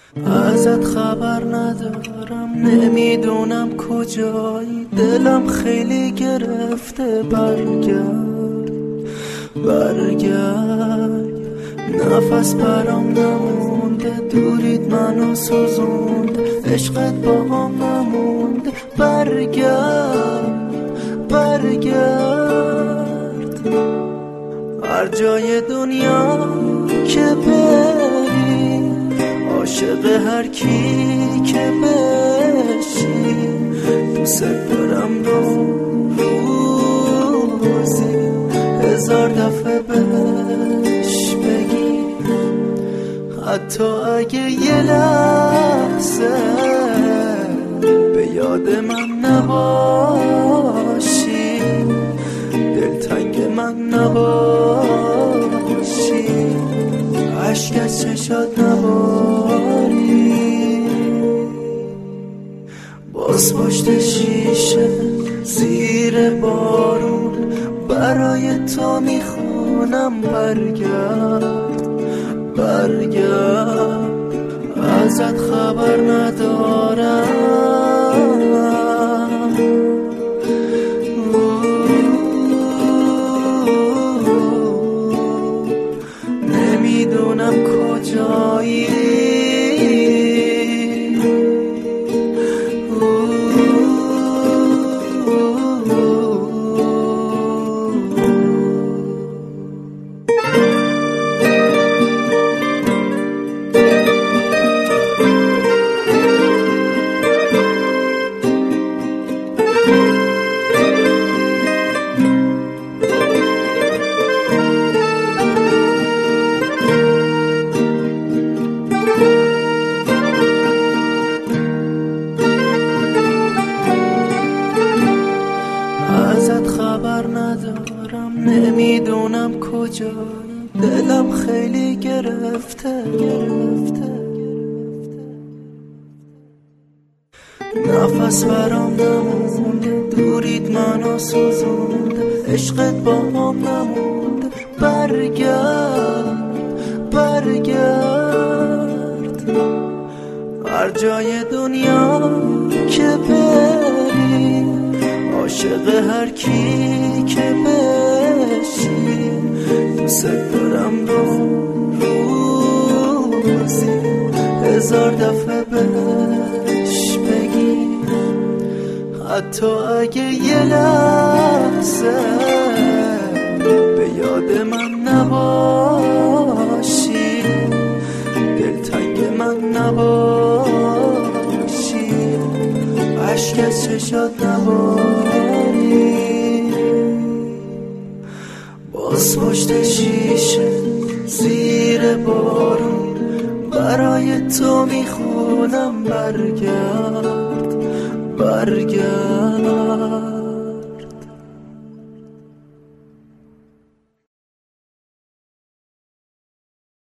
ازت خبر ندارم، نمیدونم کجایی، دلم خیلی گرفته. برگرد برگرد، نفس برام نمونده، دورید منو سوزونده، عشقت با هم نمونده. برگرد برگرد، هر جای دنیا که بری، عاشق هر کی که بشی، دوست دارم روزی 1000 دفعه بهش بگی، حتی اگه یه لحظه به یاد من نباشی، دلتنگ من نباشی، عشق از چشات نباری. باز پشت شیشه زیر بارون برای تو میخونم. برگرد برگرد، ازت خبر ندارم، نمیدونم کجایی. ازت خبر ندارم، نمیدونم کجایی، دلم خیلی گرفته. نفس برام نمونده، دورید منو سوزونده، عشقت با هم نمونده. برگرد برگرد، هر جای دنیا که بری، عاشق هر کی که بشی، دوست دارم روزی 1000 دفعه بهش بگی، حتی اگه یه لحظه به یاد من نباشی، دلتنگ من نباشی، عشق از چشات نباری. باز پشت شیشه زیر بارون برای تو میخونم. برگرد برگرد.